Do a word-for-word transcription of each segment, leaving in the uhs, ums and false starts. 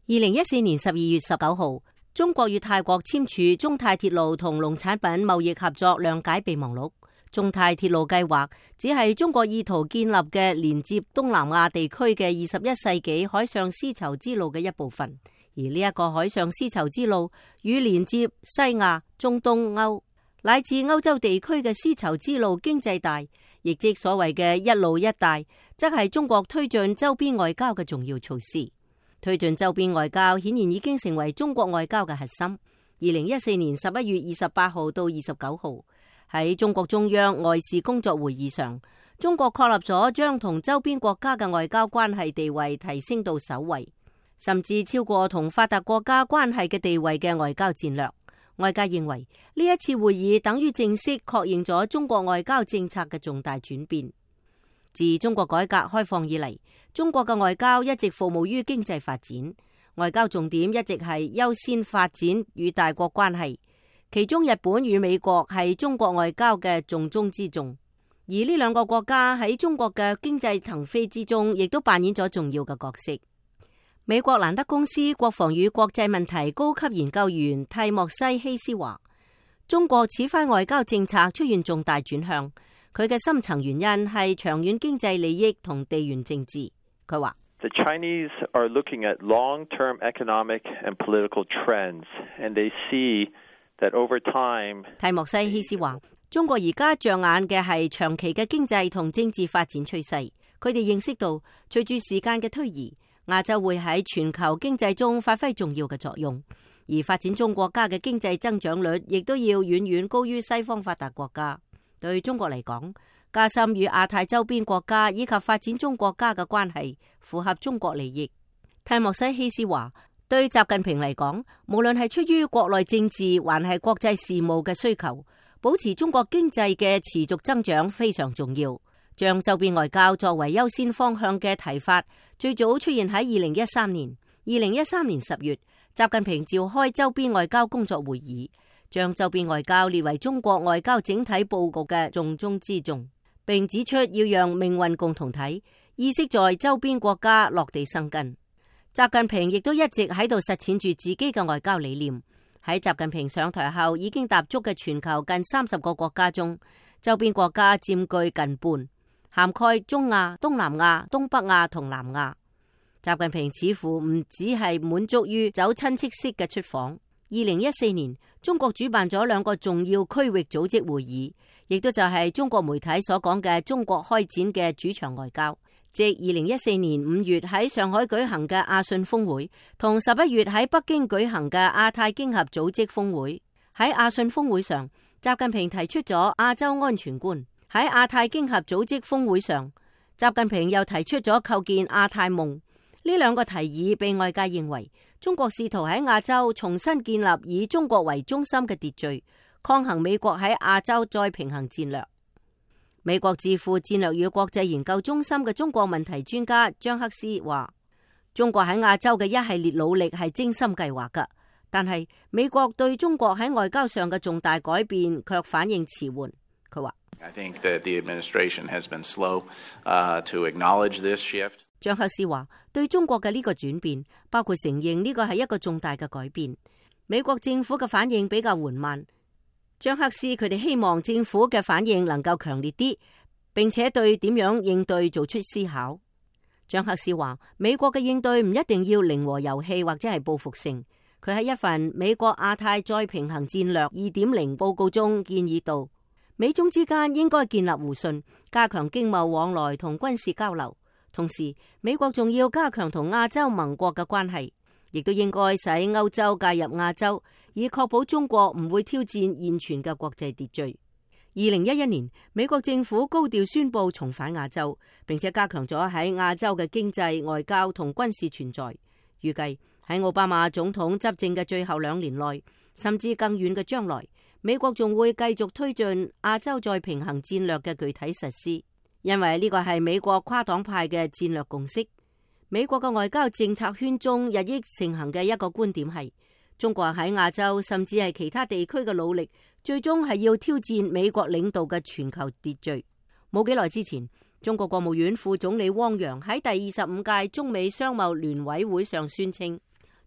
二零一四年十二月十九號，中國與泰國簽署中泰鐵路同農產品貿易合作諒解備忘錄。中泰鐵路計劃只係中國意圖建立嘅連接東南亞地區嘅二十一世紀海上絲綢之路嘅一部分，而呢一個海上絲綢之路與連接西亞、中東歐乃至歐洲地區嘅絲綢之路經濟帶，亦即所謂嘅一路一帶，則係中國推進周邊外交嘅重要措施。推進周邊外交顯然已經成為中國外交嘅核心。二零一四年十一月二十八號到二十九號，喺中國中央外事工作會議上，中國確立咗將同周邊國家嘅外交關係地位提升到首位，甚至超過同發達國家關係嘅地位嘅外交戰略。外界認為呢一次會議等於正式確認咗中國外交政策嘅重大轉變。自中國改革開放以嚟，中國嘅外交一直服務於經濟發展，外交重點一直係優先發展與大國關係，其中日本與美國係中國外交嘅重中之重，而呢兩個國家喺中國嘅經濟騰飛之中，亦都扮演咗重要嘅角色。美國蘭德公司國防與國際問題高級研究員蒂莫西希斯話，中國此番外交政策出現重大轉向，佢嘅深層原因係長遠經濟利益同地緣政治。佢話 ：The Chinese are looking at long-term economic and political trends, and they see that over time。 蒂莫西希斯話，中國而家着眼嘅係長期嘅經濟同政治發展趨勢。佢哋認識到，隨住時間嘅推移，亞洲會喺全球經濟中發揮重要嘅作用，而發展中國家嘅經濟增長率亦都要遠遠高於西方發達國家。對中國嚟講，加深與亞太周邊國家以及發展中國家嘅關係，符合中國利益。蒂莫西希斯話，對習近平嚟講，無論係出於國內政治還係國際事務嘅需求，保持中國經濟嘅持續增長非常重要。將周邊外交作為優先方向嘅提法，最早出現喺二零一三年。二零一三年十月，習近平召開周邊外交工作會議，將周邊外交列為中國外交整體佈局嘅重中之重，並指出要讓命運共同體意識在周邊國家落地生根。習近平亦都一直喺度實踐住自己嘅外交理念。喺習近平上台後，已經踏足嘅全球近三十個國家中，周邊國家佔據近半，涵蓋中亞、東南亞、東北亞同南亞。習近平似乎唔只係滿足於走親戚式嘅出訪。二零一四年，中國主辦咗兩個重要區域組織會議，亦都就係中國媒體所講嘅中國開展嘅主場外交，即二零一四年五月喺上海舉行嘅亞信峰會，同十一月喺北京舉行嘅亞太經合組織峰會。喺亞信峰會上，習近平提出咗亞洲安全觀；喺亞太經合組織峰會上，習近平又提出咗構建亞太夢。呢兩個提議被外界認為，中國試圖喺亞洲重新建立以中國為中心嘅秩序，抗衡美國喺亞洲再平衡戰略。美國智庫戰略與國際研究中心嘅中國問題專家張克斯話，中國喺亞洲嘅一系列努力係精心計劃㗎，但係美國對中國喺外交上嘅重大改變卻反應遲緩。佢話 I think that the administration has been slow, uh, to acknowledge this shift. 張克斯話，對中國嘅呢個轉變，包括承認呢個係一個重大嘅改變，美國政府嘅反應比較緩慢。張克斯佢哋希望政府嘅反應能夠強烈啲，並且對點樣應對做出思考。張克斯話，美國嘅應對唔一定要零和遊戲或者係報復性。佢喺一份美國亞太再平衡戰略二點零報告中建議到，美中之間應該建立互信，加強經貿往來同軍事交流。同時，美國仲要加強同亞洲盟國嘅關係，亦都應該使歐洲介入亞洲，以確保中國唔會挑戰現存嘅國際秩序。二零一一年，美國政府高調宣布重返亞洲，並且加強咗喺亞洲嘅經濟、外交同軍事存在。預計喺奧巴馬總統執政嘅最後兩年內，甚至更遠嘅將來，美國仲會繼續推進亞洲再平衡戰略嘅具體實施。因為呢個係美國跨黨派嘅戰略共識。美國嘅外交政策圈中日益盛行嘅一個觀點係，中國喺亞洲甚至係其他地區嘅努力，最終係要挑戰美國領導嘅全球秩序。冇幾耐之前，中國國務院副總理汪洋喺第二十五屆中美商貿聯委會上宣稱，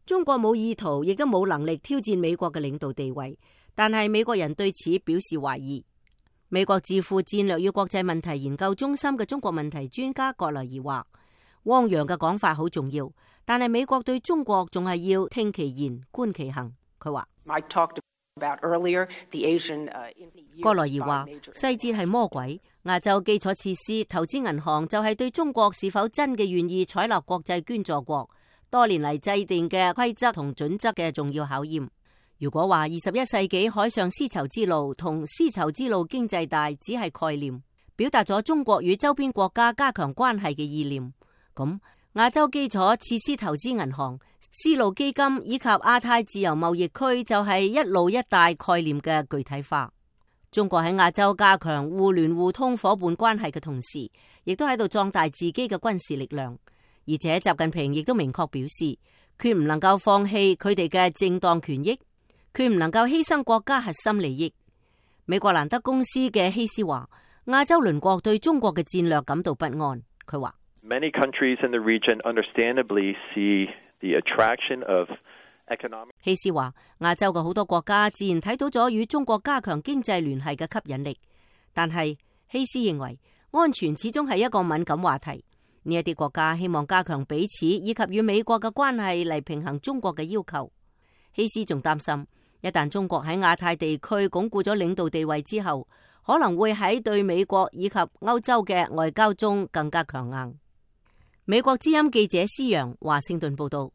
中國冇意圖，亦都冇能力挑戰美國嘅領導地位，但係美國人對此表示懷疑。美國智庫戰略與國際問題研究中心嘅中國問題專家葛萊儀話：汪洋嘅講法好重要，但係美國對中國仲係要聽其言，觀其行。佢話：葛萊儀話細節係魔鬼，亞洲基礎設施投資銀行就係對中國是否真嘅願意採納國際捐助國多年嚟制定嘅規則同準則嘅重要考驗。如果話二十一世紀海上絲綢之路同絲綢之路經濟帶只係概念，表達咗中國與周邊國家加強關係嘅意念，咁亞洲基礎設施投資銀行、絲路基金以及亞太自由貿易區就係一路一帶概念嘅具體化。中國喺亞洲加強互聯互通夥伴關係嘅同時，亦都喺度壯大自己嘅軍事力量。而且習近平亦都明確表示，決唔能夠放棄佢哋嘅正當權益，決唔能夠犧牲國家核心利益。美國蘭德公司嘅希斯話：亞洲鄰國對中國嘅戰略感到不安。佢話 ：Many countries in the region understandably see the attraction of economic。 希斯話：亞洲嘅好多國家自然睇到咗與中國加強經濟聯繫嘅吸引力，但係希斯認為安全始終係一個敏感話題。呢一啲國家希望加強彼此以及與美國嘅關係嚟平衡中國嘅要求。希斯仲擔心，一旦中國喺亞太地區鞏固咗領導地位之後，可能會喺對美國以及歐洲嘅外交中更加強硬。美國之音記者施洋華盛頓報道。